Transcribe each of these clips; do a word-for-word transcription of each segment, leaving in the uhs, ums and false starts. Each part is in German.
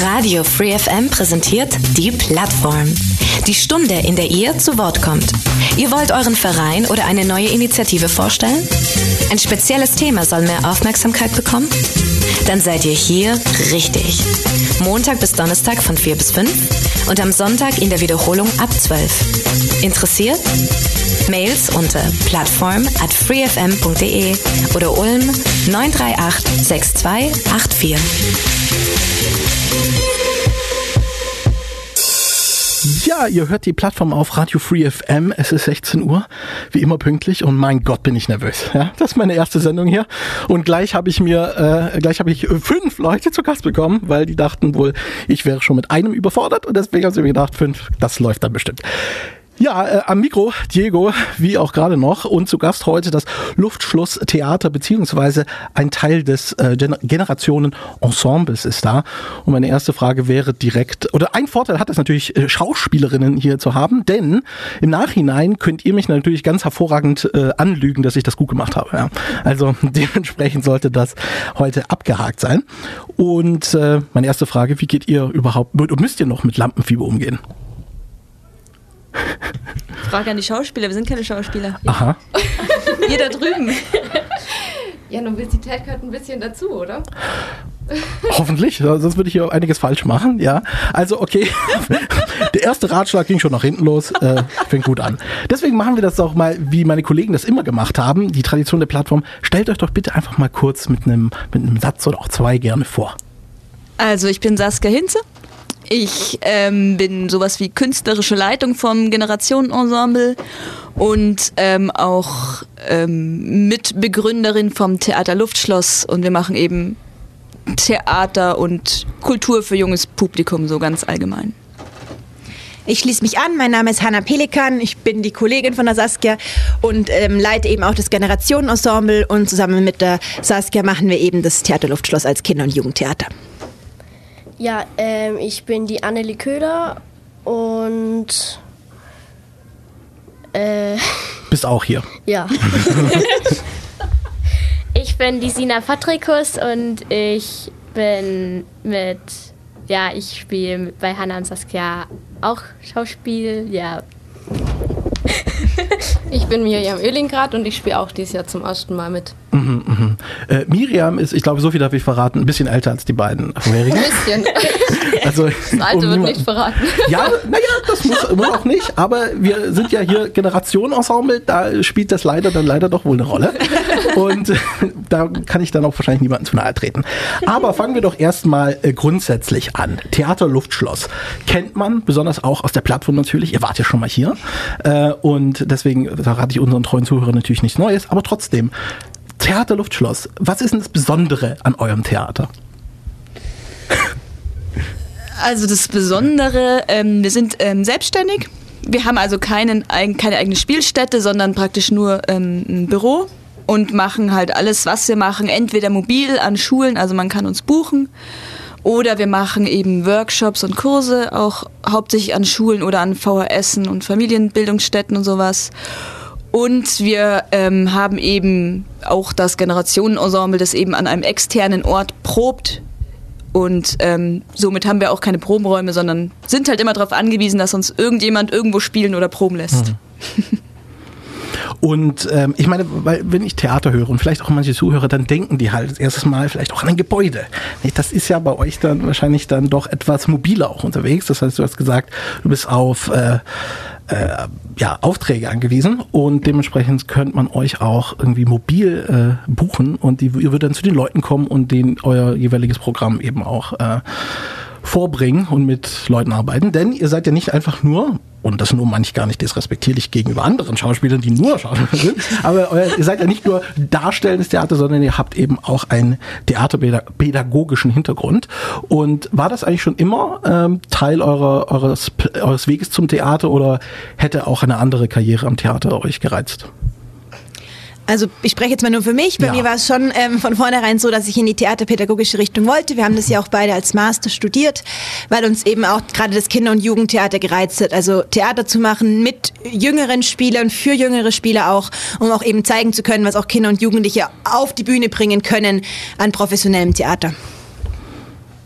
Radio Free F M präsentiert die Plattform. Die Stunde, in der ihr zu Wort kommt. Ihr wollt euren Verein oder eine neue Initiative vorstellen? Ein spezielles Thema soll mehr Aufmerksamkeit bekommen? Dann seid ihr hier richtig. Montag bis Donnerstag von vier bis fünf und am Sonntag in der Wiederholung ab zwölf. Interessiert? Mails unter plattform at freefm punkt de oder Ulm neun drei acht sechs zwei acht vier. Ja, ihr hört die Plattform auf Radio Free F M. Es ist sechzehn Uhr, wie immer pünktlich. Und mein Gott, bin ich nervös. Ja, das ist meine erste Sendung hier. Und gleich habe ich mir, äh, gleich habe ich fünf Leute zu Gast bekommen, weil die dachten wohl, ich wäre schon mit einem überfordert. Und deswegen haben sie mir gedacht, fünf, das läuft dann bestimmt. Ja, äh, am Mikro Diego, wie auch gerade noch, und zu Gast heute das Luftschloss-Theater, beziehungsweise ein Teil des äh, Gen- Generationen-Ensembles ist da. Und meine erste Frage wäre direkt, oder ein Vorteil hat es natürlich, äh, Schauspielerinnen hier zu haben, denn im Nachhinein könnt ihr mich natürlich ganz hervorragend äh, anlügen, dass ich das gut gemacht habe. Ja. Also dementsprechend sollte das heute abgehakt sein. Und äh, meine erste Frage, wie geht ihr überhaupt, und müsst ihr noch mit Lampenfieber umgehen? Frage an die Schauspieler, wir sind keine Schauspieler. Aha. Ihr da drüben. Ja, Novizität gehört ein bisschen dazu, oder? Hoffentlich, sonst würde ich hier einiges falsch machen, ja. Also okay, der erste Ratschlag ging schon nach hinten los, äh, fängt gut an. Deswegen machen wir das auch mal, wie meine Kollegen das immer gemacht haben, die Tradition der Plattform. Stellt euch doch bitte einfach mal kurz mit einem mit einem Satz oder auch zwei gerne vor. Also ich bin Saskia Hinze. Ich ähm, bin sowas wie künstlerische Leitung vom Generationenensemble und ähm, auch ähm, Mitbegründerin vom Theater Luftschloss, und wir machen eben Theater und Kultur für junges Publikum, so ganz allgemein. Ich schließe mich an, mein Name ist Hanna Pelikan, ich bin die Kollegin von der Saskia und ähm, leite eben auch das Generationenensemble, und zusammen mit der Saskia machen wir eben das Theater Luftschloss als Kinder- und Jugendtheater. Ja, ähm, ich bin die Annelie Köhler und äh, bist auch hier. Ja. Ich bin die Sina Patrikus und ich bin mit, ja, ich spiele bei Hanna und Saskia auch Schauspiel, ja. Ich bin Miriam Oehlingrad und ich spiele auch dieses Jahr zum ersten Mal mit. Mhm, mhm. Äh, Miriam ist, ich glaube, so viel darf ich verraten, ein bisschen älter als die beiden vorherigen. Ein bisschen. Also, das Alte um wird nicht verraten. Ja, naja, das muss immer auch nicht, aber wir sind ja hier Generationenensemble, da spielt das leider dann leider doch wohl eine Rolle. Und äh, da kann ich dann auch wahrscheinlich niemandem zu nahe treten. Aber fangen wir doch erstmal äh, grundsätzlich an. Theater Luftschloss kennt man, besonders auch aus der Plattform natürlich. Ihr wart ja schon mal hier. Äh, und deswegen verrate ich unseren treuen Zuhörern natürlich nichts Neues, aber trotzdem. Theater Luftschloss, was ist denn das Besondere an eurem Theater? Also das Besondere, ähm, wir sind ähm, selbstständig. Wir haben also keinen, keine eigene Spielstätte, sondern praktisch nur ähm, ein Büro und machen halt alles, was wir machen, entweder mobil an Schulen, also man kann uns buchen, oder wir machen eben Workshops und Kurse, auch hauptsächlich an Schulen oder an V H S und Familienbildungsstätten und sowas. Und wir ähm, haben eben auch das Generationenensemble, das eben an einem externen Ort probt. Und ähm, somit haben wir auch keine Probenräume, sondern sind halt immer darauf angewiesen, dass uns irgendjemand irgendwo spielen oder proben lässt. Mhm. Und ähm, ich meine, weil wenn ich Theater höre und vielleicht auch manche Zuhörer, dann denken die halt das erste Mal vielleicht auch an ein Gebäude. Das ist ja bei euch dann wahrscheinlich dann doch etwas mobiler auch unterwegs. Das heißt, du hast gesagt, du bist auf äh, äh, ja, Aufträge angewiesen und dementsprechend könnte man euch auch irgendwie mobil äh, buchen und die, ihr würdet dann zu den Leuten kommen und denen euer jeweiliges Programm eben auch äh, vorbringen und mit Leuten arbeiten, denn ihr seid ja nicht einfach nur, und das nur manch gar nicht disrespektierlich gegenüber anderen Schauspielern, die nur Schauspieler sind, aber euer, ihr seid ja nicht nur darstellendes Theater, sondern ihr habt eben auch einen theaterpädagogischen Hintergrund. Und war das eigentlich schon immer ähm, Teil eurer, eures, eures Weges zum Theater oder hätte auch eine andere Karriere am Theater euch gereizt? Also ich spreche jetzt mal nur für mich. Bei ja. mir war es schon ähm, von vornherein so, dass ich in die theaterpädagogische Richtung wollte. Wir haben das ja auch beide als Master studiert, weil uns eben auch gerade das Kinder- und Jugendtheater gereizt hat. Also Theater zu machen mit jüngeren Spielern, für jüngere Spieler auch, um auch eben zeigen zu können, was auch Kinder und Jugendliche auf die Bühne bringen können an professionellem Theater.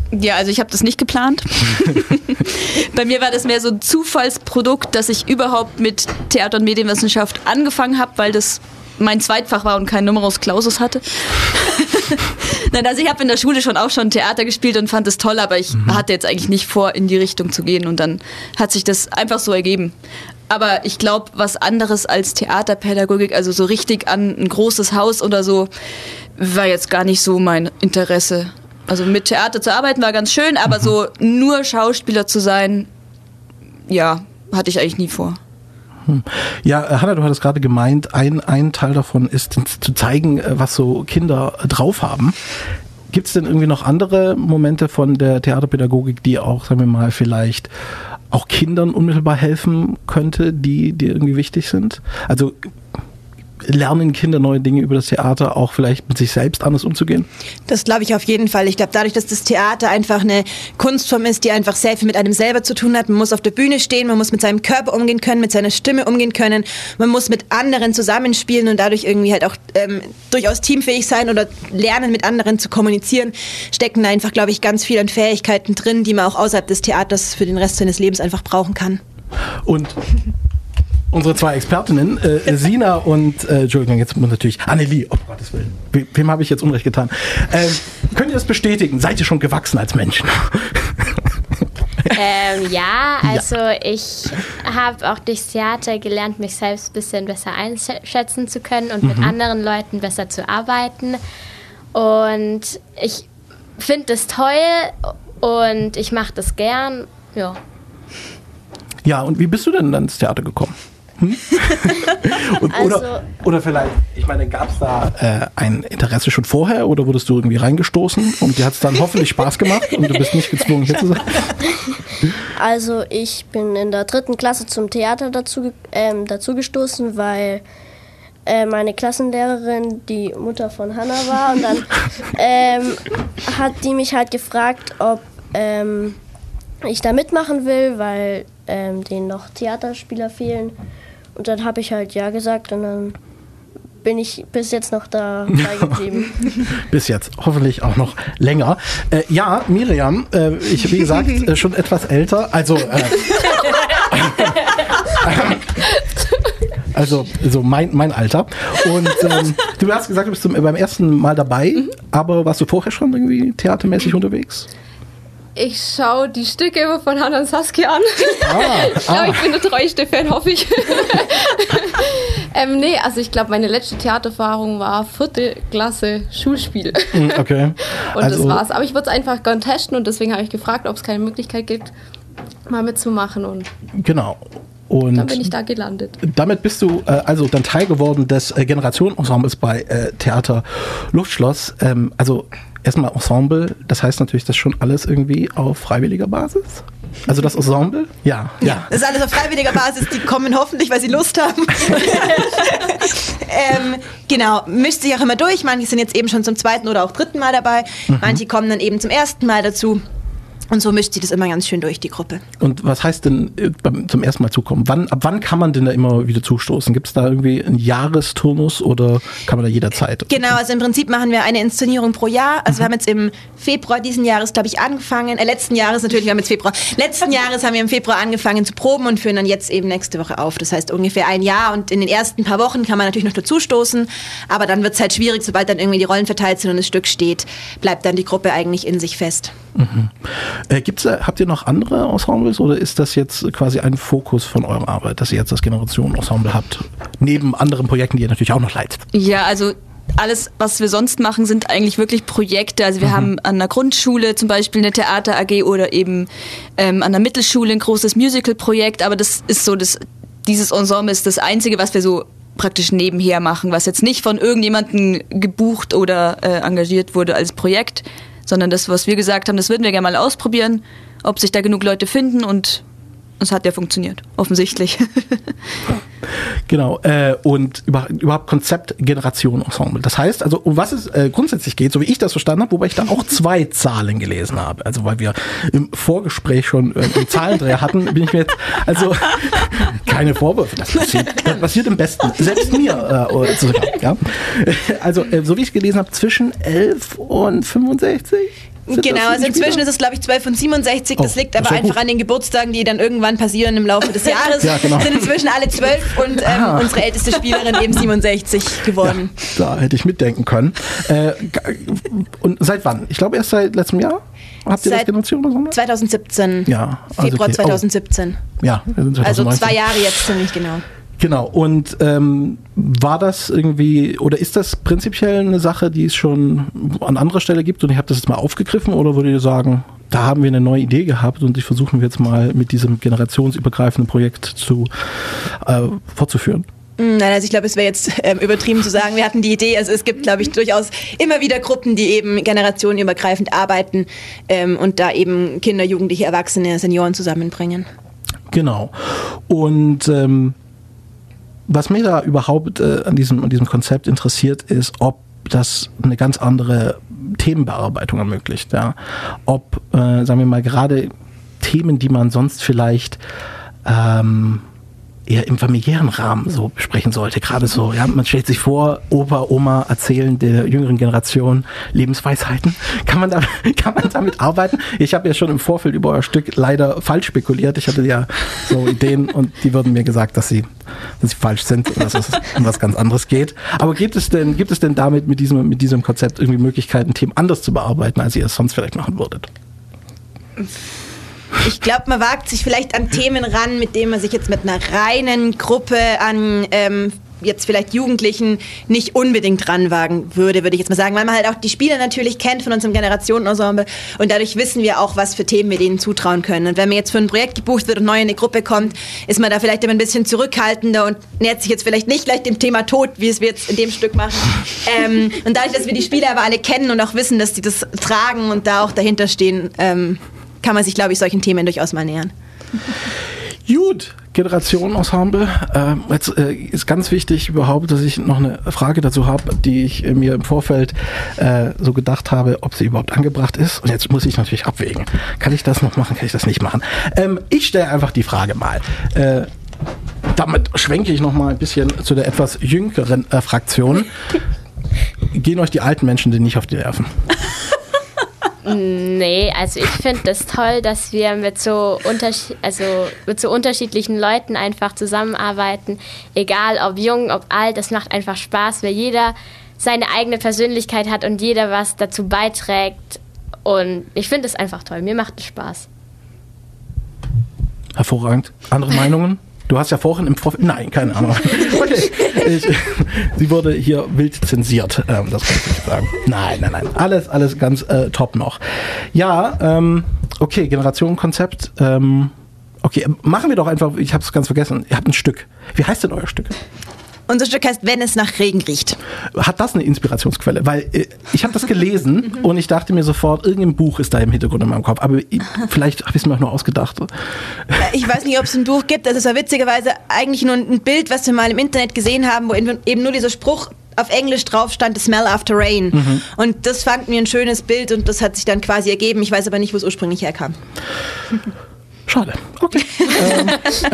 Ja, also ich habe das nicht geplant. Bei mir war das mehr so ein Zufallsprodukt, dass ich überhaupt mit Theater- und Medienwissenschaft angefangen habe, weil das mein Zweitfach war und kein Numerus Clausus hatte. Nein, also ich habe in der Schule schon auch schon Theater gespielt und fand es toll, aber ich mhm. hatte jetzt eigentlich nicht vor, in die Richtung zu gehen und dann hat sich das einfach so ergeben. Aber ich glaube, was anderes als Theaterpädagogik, also so richtig an ein großes Haus oder so, war jetzt gar nicht so mein Interesse. Also mit Theater zu arbeiten war ganz schön, aber mhm. so nur Schauspieler zu sein, ja, hatte ich eigentlich nie vor. Ja, Hanna, du hattest gerade gemeint, ein, ein Teil davon ist zu zeigen, was so Kinder drauf haben. Gibt es denn irgendwie noch andere Momente von der Theaterpädagogik, die auch, sagen wir mal, vielleicht auch Kindern unmittelbar helfen könnte, die, die irgendwie wichtig sind? Also lernen Kinder neue Dinge über das Theater, auch vielleicht mit sich selbst anders umzugehen? Das glaube ich auf jeden Fall. Ich glaube, dadurch, dass das Theater einfach eine Kunstform ist, die einfach sehr viel mit einem selber zu tun hat. Man muss auf der Bühne stehen, man muss mit seinem Körper umgehen können, mit seiner Stimme umgehen können, man muss mit anderen zusammenspielen und dadurch irgendwie halt auch ähm, durchaus teamfähig sein oder lernen, mit anderen zu kommunizieren. Stecken da einfach, glaube ich, ganz viel an Fähigkeiten drin, die man auch außerhalb des Theaters für den Rest seines Lebens einfach brauchen kann. Und unsere zwei Expertinnen, äh, Sina und, äh, Entschuldigung, jetzt muss natürlich, Annelie, oh Gottes Willen, We, wem habe ich jetzt Unrecht getan? Äh, könnt ihr das bestätigen? Seid ihr schon gewachsen als Menschen? ähm, ja, also ja. ich habe auch durchs Theater gelernt, mich selbst ein bisschen besser einschätzen zu können und mhm. mit anderen Leuten besser zu arbeiten. Und ich finde das toll und ich mache das gern, ja. Ja, und wie bist du denn dann ins Theater gekommen? Hm? und, also, oder, oder vielleicht, ich meine, gab es da äh, ein Interesse schon vorher oder wurdest du irgendwie reingestoßen und dir hat es dann hoffentlich Spaß gemacht und du bist nicht gezwungen, hier zu sein? Also ich bin in der dritten Klasse zum Theater dazu, ähm, dazu gestoßen, weil äh, meine Klassenlehrerin die Mutter von Hannah war und dann ähm, hat die mich halt gefragt, ob ähm, ich da mitmachen will, weil ähm, denen noch Theaterspieler fehlen. Und dann habe ich halt ja gesagt und dann bin ich bis jetzt noch dabei geblieben. Bis jetzt, hoffentlich auch noch länger. Äh, ja, Miriam, äh, ich wie gesagt äh, schon etwas älter, also äh, also so mein, mein Alter. Und ähm, du hast gesagt, du bist zum, beim ersten Mal dabei, mhm. aber warst du vorher schon irgendwie theatermäßig unterwegs? Ich schaue die Stücke immer von Hannah und Saskia an. Ah, ich glaube, ah. ich bin der treueste Fan, hoffe ich. ähm, nee, also ich glaube, meine letzte Theatererfahrung war vierte Klasse Schulspiel. Okay. Und also, das war's. Aber ich würde es einfach gerne testen und deswegen habe ich gefragt, ob es keine Möglichkeit gibt, mal mitzumachen. Und genau. Und dann bin ich da gelandet. Damit bist du äh, also dann Teil geworden des äh, Generationenensembles bei äh, Theater Luftschloss. Ähm, also erstmal Ensemble, das heißt natürlich, das schon alles irgendwie auf freiwilliger Basis? Also das Ensemble? Ja. ja. ja. Das ist alles auf freiwilliger Basis, die kommen hoffentlich, weil sie Lust haben. ähm, genau, mischt sich auch immer durch. Manche sind jetzt eben schon zum zweiten oder auch dritten Mal dabei. Mhm. Manche kommen dann eben zum ersten Mal dazu. Und so mischt sich das immer ganz schön durch, die Gruppe. Und was heißt denn beim, zum ersten Mal zukommen? Wann, ab wann kann man denn da immer wieder zustoßen? Gibt es da irgendwie einen Jahresturnus oder kann man da jederzeit? Genau, also im Prinzip machen wir eine Inszenierung pro Jahr. Also mhm. wir haben jetzt im Februar diesen Jahres, glaube ich, angefangen. Äh, letzten Jahres natürlich, wir haben jetzt Februar. Letzten Jahres haben wir im Februar angefangen zu proben und führen dann jetzt eben nächste Woche auf. Das heißt ungefähr ein Jahr und in den ersten paar Wochen kann man natürlich noch dazustoßen. Aber dann wird es halt schwierig, sobald dann irgendwie die Rollen verteilt sind und das Stück steht, bleibt dann die Gruppe eigentlich in sich fest. Mhm. Äh, gibt's, habt ihr noch andere Ensembles oder ist das jetzt quasi ein Fokus von eurer Arbeit, dass ihr jetzt das Generationen-Ensemble habt? Neben anderen Projekten, die ihr natürlich auch noch leitet. Ja, also alles, was wir sonst machen, sind eigentlich wirklich Projekte. Also wir mhm. haben an der Grundschule zum Beispiel eine Theater-A G oder eben ähm, an der Mittelschule ein großes Musical-Projekt. Aber das ist so, das, dieses Ensemble ist das Einzige, was wir so praktisch nebenher machen, was jetzt nicht von irgendjemandem gebucht oder äh, engagiert wurde als Projekt, sondern das, was wir gesagt haben, das würden wir gerne mal ausprobieren, ob sich da genug Leute finden und es hat ja funktioniert, offensichtlich. Genau, äh, und über, überhaupt Konzept Generation Ensemble. Das heißt, also um was es äh, grundsätzlich geht, so wie ich das verstanden habe, wobei ich da auch zwei Zahlen gelesen habe. Also weil wir im Vorgespräch schon äh, einen Zahlendreher hatten, bin ich mir jetzt, also keine Vorwürfe, das passiert, das passiert im Besten, selbst mir. Äh, oder sogar, ja. Also äh, so wie ich es gelesen habe, zwischen elf und fünfundsechzig. Sind genau, das also die inzwischen Spieler? ist es, glaube ich, zwölf von siebenundsechzig. Das Oh, liegt das aber ist ja einfach gut. an den Geburtstagen, die dann irgendwann passieren im Laufe des Jahres. Ja, genau. Sind inzwischen alle zwölf und ähm, Ah. unsere älteste Spielerin eben siebenundsechzig geworden. Ja, da hätte ich mitdenken können. Äh, und seit wann? Ich glaube erst seit letztem Jahr. Habt ihr das Seit Generation oder so? zwanzig siebzehn. Ja, also Februar okay. zwanzig siebzehn. Oh, ja, wir sind Also zweitausendneunzehn. zwei Jahre jetzt ziemlich genau. Genau, und ähm, war das irgendwie, oder ist das prinzipiell eine Sache, die es schon an anderer Stelle gibt und ich habe das jetzt mal aufgegriffen, oder würdet ihr sagen, da haben wir eine neue Idee gehabt und die versuchen wir jetzt mal mit diesem generationsübergreifenden Projekt zu äh, fortzuführen? Nein, also ich glaube, es wäre jetzt ähm, übertrieben zu sagen, wir hatten die Idee. Also es gibt, glaube ich, durchaus immer wieder Gruppen, die eben generationenübergreifend arbeiten ähm, und da eben Kinder, Jugendliche, Erwachsene, Senioren zusammenbringen. Genau. Und ähm, was mich da überhaupt äh, an, diesem, an diesem Konzept interessiert, ist, ob das eine ganz andere Themenbearbeitung ermöglicht. Ja? Ob, äh, sagen wir mal, gerade Themen, die man sonst vielleicht ähm, eher im familiären Rahmen so besprechen sollte. Gerade so, ja, man stellt sich vor, Opa, Oma erzählen der jüngeren Generation Lebensweisheiten. Kann man da, kann man damit arbeiten? Ich habe ja schon im Vorfeld über euer Stück leider falsch spekuliert. Ich hatte ja so Ideen und die wurden mir gesagt, dass sie, dass sie falsch sind und dass es um was ganz anderes geht. Aber gibt es denn, gibt es denn damit mit diesem, mit diesem Konzept irgendwie Möglichkeiten, Themen anders zu bearbeiten, als ihr es sonst vielleicht machen würdet? Ich glaube, man wagt sich vielleicht an Themen ran, mit denen man sich jetzt mit einer reinen Gruppe an ähm, jetzt vielleicht Jugendlichen nicht unbedingt ranwagen würde, würde ich jetzt mal sagen, weil man halt auch die Spieler natürlich kennt von unserem Generationenensemble und dadurch wissen wir auch, was für Themen wir denen zutrauen können. Und wenn man jetzt für ein Projekt gebucht wird und neu in eine Gruppe kommt, ist man da vielleicht immer ein bisschen zurückhaltender und nähert sich jetzt vielleicht nicht gleich dem Thema Tod, wie es wir jetzt in dem Stück machen. ähm, und dadurch, dass wir die Spieler aber alle kennen und auch wissen, dass die das tragen und da auch dahinter stehen, ähm, kann man sich, glaube ich, solchen Themen durchaus mal nähern. Gut, Generationenensemble. Äh, jetzt äh, ist ganz wichtig überhaupt, dass ich noch eine Frage dazu habe, die ich äh, mir im Vorfeld äh, so gedacht habe, ob sie überhaupt angebracht ist. Und jetzt muss ich natürlich abwägen. Kann ich das noch machen, kann ich das nicht machen? Ähm, ich stelle einfach die Frage mal. Äh, damit schwenke ich noch mal ein bisschen zu der etwas jüngeren äh, Fraktion. Gehen euch die alten Menschen denn nicht auf die Nerven? Nee, also ich finde das toll, dass wir mit so, unterschied- also mit so unterschiedlichen Leuten einfach zusammenarbeiten. Egal ob jung, ob alt, das macht einfach Spaß, weil jeder seine eigene Persönlichkeit hat und jeder was dazu beiträgt. Und ich finde es einfach toll, mir macht es Spaß. Hervorragend. Andere Meinungen? Du hast ja vorhin im Vorfeld... Nein, keine Ahnung. Okay. Ich, sie wurde hier wild zensiert, ähm, das kann ich nicht sagen. Nein, nein, nein. Alles, alles ganz äh, top noch. Ja, ähm, okay, Generationenkonzept. Ähm, okay, machen wir doch einfach, ich habe es ganz vergessen, ihr habt ein Stück. Wie heißt denn euer Stück? Unser Stück heißt Wenn es nach Regen riecht. Hat das eine Inspirationsquelle? Weil äh, ich habe das gelesen und ich dachte mir sofort, irgendein Buch ist da im Hintergrund in meinem Kopf. Aber ich, vielleicht habe ich es mir auch nur ausgedacht. Ich weiß nicht, ob es ein Buch gibt. Das ist ja witzigerweise eigentlich nur ein Bild, was wir mal im Internet gesehen haben, wo eben nur dieser Spruch auf Englisch drauf stand, The Smell After Rain. Mhm. Und das fand mir ein schönes Bild und das hat sich dann quasi ergeben. Ich weiß aber nicht, wo es ursprünglich herkam. Schade. Okay. ähm,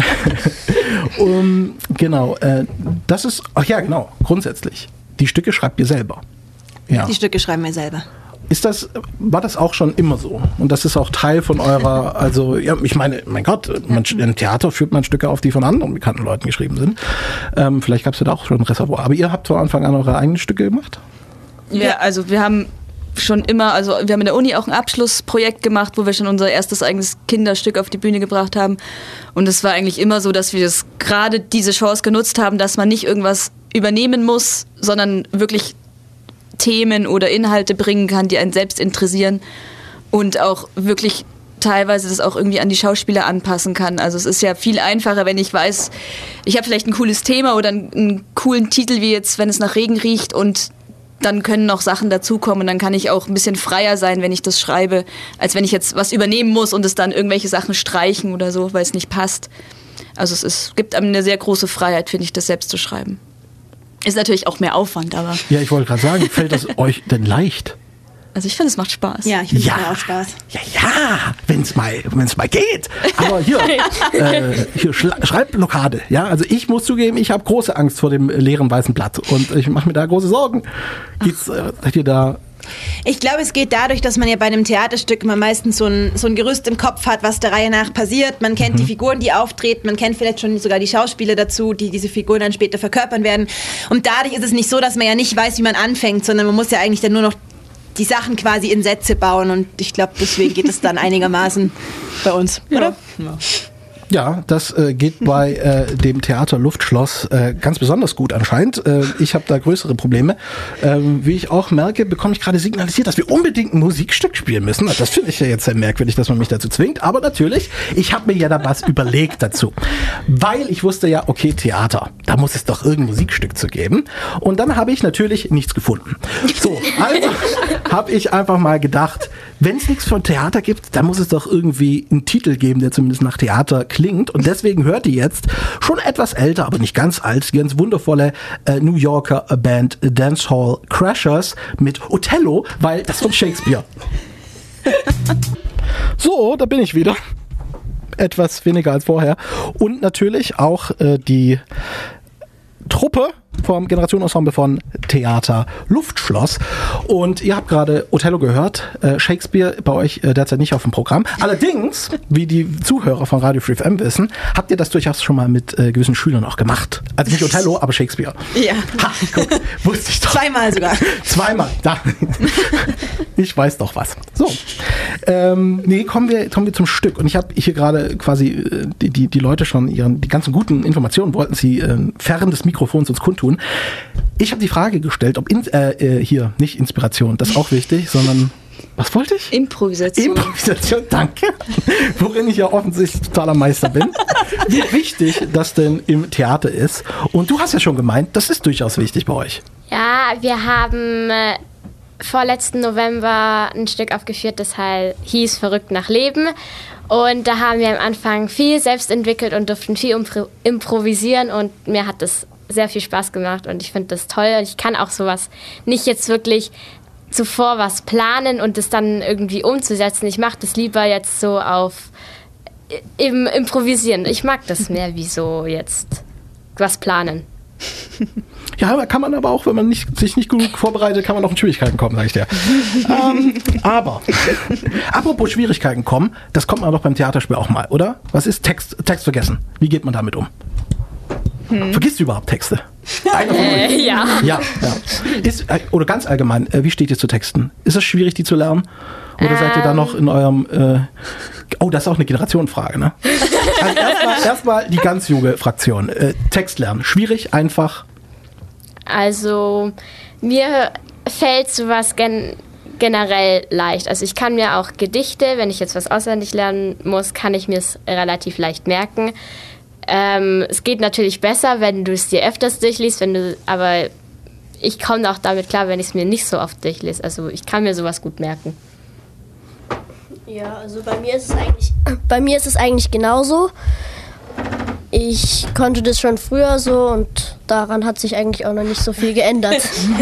um, genau. Äh, das ist, ach ja, genau, grundsätzlich. Die Stücke schreibt ihr selber. Ja. Die Stücke schreiben wir selber. Ist das, war das auch schon immer so? Und das ist auch Teil von eurer, also, ja, ich meine, mein Gott, man, im Theater führt man Stücke auf, die von anderen bekannten Leuten geschrieben sind. Ähm, vielleicht gab es ja da auch schon ein Reservoir. Aber ihr habt von Anfang an eure eigenen Stücke gemacht? Ja, also wir haben schon immer, also wir haben in der Uni auch ein Abschlussprojekt gemacht, wo wir schon unser erstes eigenes Kinderstück auf die Bühne gebracht haben. Und es war eigentlich immer so, dass wir das gerade diese Chance genutzt haben, dass man nicht irgendwas übernehmen muss, sondern wirklich Themen oder Inhalte bringen kann, die einen selbst interessieren und auch wirklich teilweise das auch irgendwie an die Schauspieler anpassen kann. Also es ist ja viel einfacher, wenn ich weiß, ich habe vielleicht ein cooles Thema oder einen, einen coolen Titel, wie jetzt, wenn es nach Regen riecht, und dann können noch Sachen dazukommen und dann kann ich auch ein bisschen freier sein, wenn ich das schreibe, als wenn ich jetzt was übernehmen muss und es dann irgendwelche Sachen streichen oder so, weil es nicht passt. Also es ist, gibt einem eine sehr große Freiheit, finde ich, das selbst zu schreiben. Ist natürlich auch mehr Aufwand, aber... Ja, ich wollte gerade sagen, fällt das euch denn leicht? Also ich finde, es macht Spaß. Ja, ich finde es Ja. auch Spaß. Ja, ja, wenn es mal, wenn's mal geht. Aber hier, äh, hier Schla- Schreibblockade. Ja, also ich muss zugeben, ich habe große Angst vor dem leeren weißen Blatt und ich mache mir da große Sorgen. Geht's, äh, seid ihr da Ich glaube, es geht dadurch, dass man ja bei einem Theaterstück immer meistens so ein, so ein Gerüst im Kopf hat, was der Reihe nach passiert. Man kennt mhm. die Figuren, die auftreten, man kennt vielleicht schon sogar die Schauspieler dazu, die diese Figuren dann später verkörpern werden. Und dadurch ist es nicht so, dass man ja nicht weiß, wie man anfängt, sondern man muss ja eigentlich dann nur noch die Sachen quasi in Sätze bauen. Und ich glaube, deswegen geht es dann einigermaßen bei uns, oder? Ja. Ja, das äh, geht bei äh, dem Theater Luftschloss äh, ganz besonders gut anscheinend. Äh, ich habe da größere Probleme. Ähm, wie ich auch merke, bekomme ich gerade signalisiert, dass wir unbedingt ein Musikstück spielen müssen. Das finde ich ja jetzt sehr merkwürdig, dass man mich dazu zwingt. Aber natürlich, ich habe mir ja da was überlegt dazu. Weil ich wusste ja, okay, Theater, da muss es doch irgendein Musikstück zu geben. Und dann habe ich natürlich nichts gefunden. So, also habe ich einfach mal gedacht, wenn es nichts von Theater gibt, dann muss es doch irgendwie einen Titel geben, der zumindest nach Theater klingt. Und deswegen hört ihr jetzt schon etwas älter, aber nicht ganz alt, die ganz wundervolle äh, New Yorker Band Dancehall Crashers mit Othello, weil das ist von Shakespeare. So, da bin ich wieder. Etwas weniger als vorher. Und natürlich auch äh, die Truppe vom Generationenensemble von Theater Luftschloss. Und ihr habt gerade Othello gehört. Äh, Shakespeare bei euch äh, derzeit nicht auf dem Programm. Allerdings, wie die Zuhörer von Radio Free F M wissen, habt ihr das durchaus schon mal mit äh, gewissen Schülern auch gemacht. Also nicht Othello, aber Shakespeare. Ja. Ha, guck, wusste ich doch. Zweimal sogar. Zweimal. Da. Ich weiß doch was. So. Ähm, nee, kommen wir, kommen wir zum Stück. Und ich habe hier gerade quasi äh, die, die, die Leute schon, ihren, die ganzen guten Informationen wollten sie äh, fern des Mikrofons uns kundtun. Ich habe die Frage gestellt, ob in, äh, hier, nicht Inspiration, das ist auch wichtig, sondern, was wollte ich? Improvisation. Improvisation, danke. Worin ich ja offensichtlich totaler Meister bin. Wie wichtig das denn im Theater ist. Und du hast ja schon gemeint, das ist durchaus wichtig bei euch. Ja, wir haben äh, vorletzten November ein Stück aufgeführt, das halt hieß Verrückt nach Leben. Und da haben wir am Anfang viel selbst entwickelt und durften viel impro- improvisieren und mir hat das sehr viel Spaß gemacht und ich finde das toll. Ich kann auch sowas nicht jetzt wirklich zuvor was planen und das dann irgendwie umzusetzen. Ich mache das lieber jetzt so auf im Improvisieren. Ich mag das mehr wie so jetzt was planen. Ja, aber kann man aber auch, wenn man nicht, sich nicht genug vorbereitet, kann man auch in Schwierigkeiten kommen, sag ich dir. ähm, aber, apropos Schwierigkeiten kommen, das kommt man doch beim Theaterspiel auch mal, oder? Was ist Text, Text vergessen? Wie geht man damit um? Hm. Vergisst du überhaupt Texte? Äh, ja. Ja, ja. Ist, oder ganz allgemein, wie steht ihr zu Texten? Ist es schwierig, die zu lernen? Oder ähm. seid ihr da noch in eurem... Äh, oh, das ist auch eine Generationenfrage, ne? Also erstmal erst mal die ganz junge Fraktion. Äh, Text lernen. Schwierig, einfach? Also, mir fällt sowas gen- generell leicht. Also ich kann mir auch Gedichte, wenn ich jetzt was auswendig lernen muss, kann ich mir es relativ leicht merken. Ähm, es geht natürlich besser, wenn du es dir öfters durchliest, wenn du, aber ich komme auch damit klar, wenn ich es mir nicht so oft durchlese. Also ich kann mir sowas gut merken. Ja, also bei mir ist es eigentlich, bei mir ist es eigentlich genauso. Ich konnte das schon früher so und daran hat sich eigentlich auch noch nicht so viel geändert.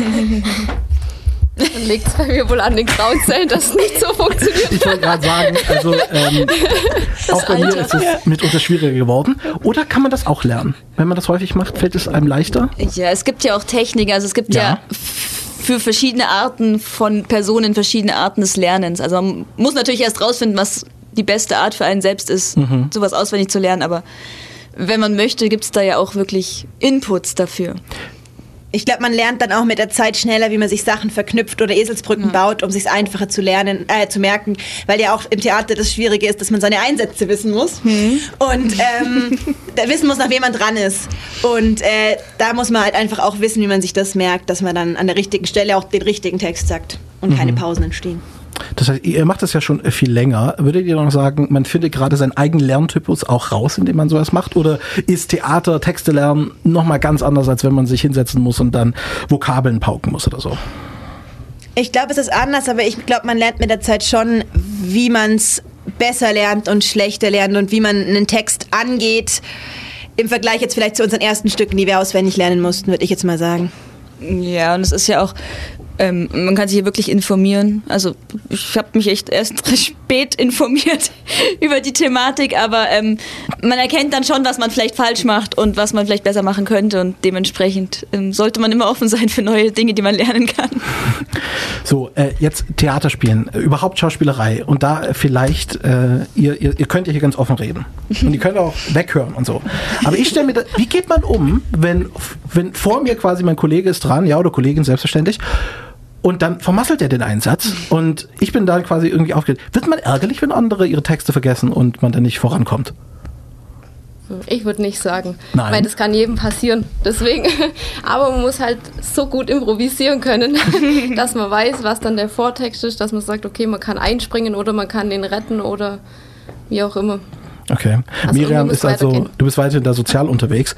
Dann liegt es bei mir wohl an den grauen Zellen, dass es nicht so funktioniert. Ich wollte gerade sagen, also ähm, auch bei mir ist es mitunter schwieriger geworden. Oder kann man das auch lernen? Wenn man das häufig macht, fällt es einem leichter? Ja, es gibt ja auch Techniken, also es gibt ja, ja für verschiedene Arten von Personen verschiedene Arten des Lernens. Also man muss natürlich erst rausfinden, was die beste Art für einen selbst ist, mhm. sowas auswendig zu lernen, aber wenn man möchte, gibt es da ja auch wirklich Inputs dafür. Ich glaube, man lernt dann auch mit der Zeit schneller, wie man sich Sachen verknüpft oder Eselsbrücken ja. baut, um sich einfacher zu lernen, äh, zu merken, weil ja auch im Theater das Schwierige ist, dass man seine Einsätze wissen muss mhm. und ähm, da wissen muss, nach wem man dran ist. Und äh, da muss man halt einfach auch wissen, wie man sich das merkt, dass man dann an der richtigen Stelle auch den richtigen Text sagt und mhm. keine Pausen entstehen. Das heißt, ihr macht das ja schon viel länger. Würdet ihr noch sagen, man findet gerade seinen eigenen Lerntypus auch raus, indem man sowas macht? Oder ist Theater, Texte lernen nochmal ganz anders, als wenn man sich hinsetzen muss und dann Vokabeln pauken muss oder so? Ich glaube, es ist anders, aber ich glaube, man lernt mit der Zeit schon, wie man es besser lernt und schlechter lernt und wie man einen Text angeht. Im Vergleich jetzt vielleicht zu unseren ersten Stücken, die wir auswendig lernen mussten, würde ich jetzt mal sagen. Ja, und es ist ja auch Ähm, man kann sich hier wirklich informieren. Also ich habe mich echt erst recht spät informiert über die Thematik, aber ähm, man erkennt dann schon, was man vielleicht falsch macht und was man vielleicht besser machen könnte und dementsprechend ähm, sollte man immer offen sein für neue Dinge, die man lernen kann. So, äh, jetzt Theaterspielen, äh, überhaupt Schauspielerei und da äh, vielleicht, äh, ihr, ihr, ihr könnt ja hier ganz offen reden und ihr könnt auch weghören und so. Aber ich stelle mir, da, wie geht man um, wenn, wenn vor mir quasi mein Kollege ist dran, ja, oder Kollegin selbstverständlich, und dann vermasselt er den Einsatz und ich bin da quasi irgendwie aufgeregt. Wird man ärgerlich, wenn andere ihre Texte vergessen und man dann nicht vorankommt? Ich würde nicht sagen, Nein. weil das kann jedem passieren. Deswegen, aber man muss halt so gut improvisieren können, dass man weiß, was dann der Vortext ist, dass man sagt, okay, man kann einspringen oder man kann den retten oder wie auch immer. Okay. Also Miriam ist also, weitergehen. du bist weiterhin da sozial unterwegs.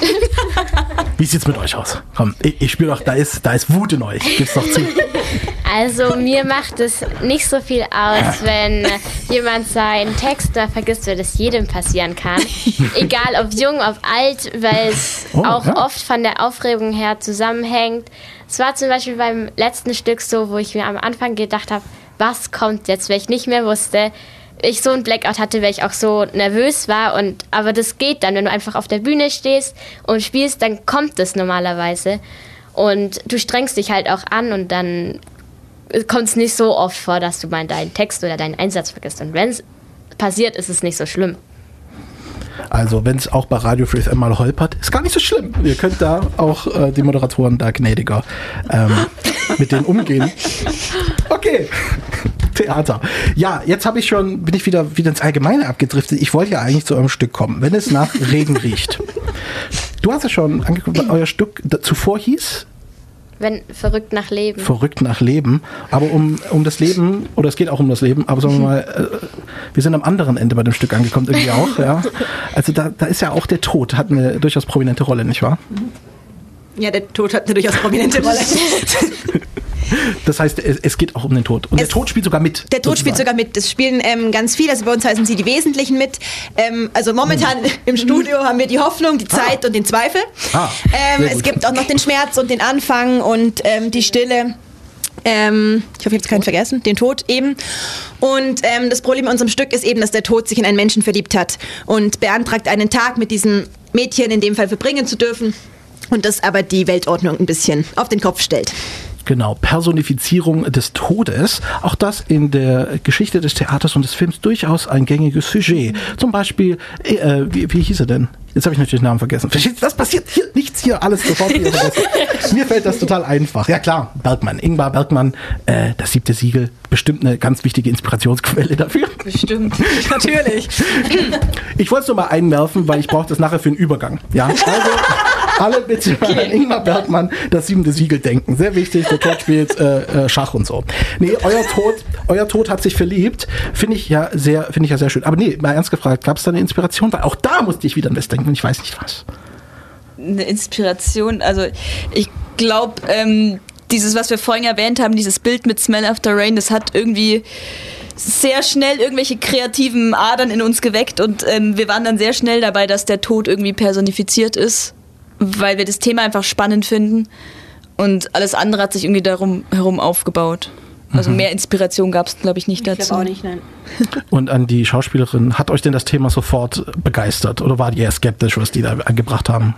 Wie sieht's mit euch aus? Komm, ich, ich spüre doch, da ist, da ist Wut in euch. Gib's doch zu. Also mir macht es nicht so viel aus, wenn jemand seinen Text da vergisst, weil das jedem passieren kann. Egal ob jung, ob alt, weil es Oh, auch ja. oft von der Aufregung her zusammenhängt. Es war zum Beispiel beim letzten Stück so, wo ich mir am Anfang gedacht habe, was kommt jetzt, weil ich nicht mehr wusste. Ich so ein Blackout hatte, weil ich auch so nervös war. Und, aber das geht dann, wenn du einfach auf der Bühne stehst und spielst, dann kommt das normalerweise. Und du strengst dich halt auch an und dann kommt es nicht so oft vor, dass du mal deinen Text oder deinen Einsatz vergisst. Und wenn es passiert, ist es nicht so schlimm. Also, wenn es auch bei Radio Free F M mal holpert, ist gar nicht so schlimm. Ihr könnt da auch äh, die Moderatoren da gnädiger ähm, mit denen umgehen. Okay. Theater. Ja, jetzt habe ich schon, bin ich wieder, wieder ins Allgemeine abgedriftet. Ich wollte ja eigentlich zu eurem Stück kommen, wenn es nach Regen riecht. Du hast ja schon angeguckt, was euer Stück da, zuvor hieß. Wenn verrückt nach Leben. Verrückt nach Leben. Aber um, um das Leben, oder es geht auch um das Leben, aber sagen wir mal, äh, wir sind am anderen Ende bei dem Stück angekommen, irgendwie auch. Ja. Also da, da ist ja auch der Tod, hat eine durchaus prominente Rolle, nicht wahr? Ja, der Tod hat eine durchaus prominente Rolle. Das heißt, es, es geht auch um den Tod. Und Es- der Tod spielt sogar mit. Der Tod spielt sogar mit. Das spielen ähm, ganz viele. Also bei uns heißen sie die Wesentlichen mit. Ähm, also momentan im Studio haben wir die Hoffnung, die Zeit und den Zweifel. Ah, ähm, sehr es gut. gibt auch noch den Schmerz und den Anfang und ähm, die Stille. Ähm, ich hoffe, ich habe keinen vergessen. Den Tod eben. Und ähm, das Problem in unserem Stück ist eben, dass der Tod sich in einen Menschen verliebt hat und beantragt, einen Tag mit diesem Mädchen in dem Fall verbringen zu dürfen. Und das aber die Weltordnung ein bisschen auf den Kopf stellt. Genau, Personifizierung des Todes. Auch das in der Geschichte des Theaters und des Films durchaus ein gängiges Sujet. Zum Beispiel, äh, wie, wie hieß er denn? Jetzt habe ich natürlich den Namen vergessen. Versteht? Das passiert hier nichts hier, alles sofort wieder vergessen. Mir fällt das total einfach. Ja klar, Bergmann, Ingmar Bergmann, äh, das siebte Siegel, bestimmt eine ganz wichtige Inspirationsquelle dafür. Bestimmt. Natürlich. Ich wollte es nur mal einwerfen, weil ich brauche das nachher für einen Übergang. Ja, also alle bitte mal an Ingmar Bergmann, das siebente Siegel denken. Sehr wichtig, der Tod spielt äh, äh, Schach und so. Nee, euer Tod, euer Tod hat sich verliebt. Finde ich ja sehr, finde ich ja sehr schön. Aber nee, mal ernst gefragt, gab es da eine Inspiration? Weil auch da musste ich wieder an das denken und ich weiß nicht was. Eine Inspiration, also ich glaube, ähm, dieses, was wir vorhin erwähnt haben, dieses Bild mit Smell After Rain, das hat irgendwie sehr schnell irgendwelche kreativen Adern in uns geweckt und ähm, wir waren dann sehr schnell dabei, dass der Tod irgendwie personifiziert ist, weil wir das Thema einfach spannend finden und alles andere hat sich irgendwie darum herum aufgebaut. Also mehr Inspiration gab es, glaube ich, nicht dazu. Ich glaube auch nicht, nein. Und an die Schauspielerin, hat euch denn das Thema sofort begeistert oder war die eher skeptisch, was die da angebracht haben?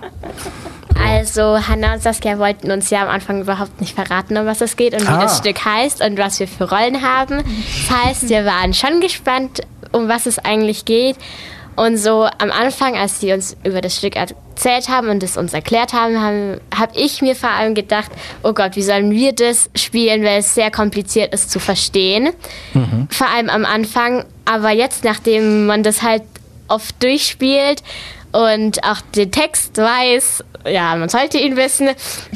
Also Hannah und Saskia wollten uns ja am Anfang überhaupt nicht verraten, um was es geht und Ah. wie das Stück heißt und was wir für Rollen haben. Das heißt, wir waren schon gespannt, um was es eigentlich geht. Und so am Anfang, als sie uns über das Stück erzählt haben und es uns erklärt haben, habe hab ich mir vor allem gedacht, oh Gott, wie sollen wir das spielen, weil es sehr kompliziert ist zu verstehen. Mhm. Vor allem am Anfang. Aber jetzt, nachdem man das halt oft durchspielt und auch den Text weiß, ja, man sollte ihn wissen,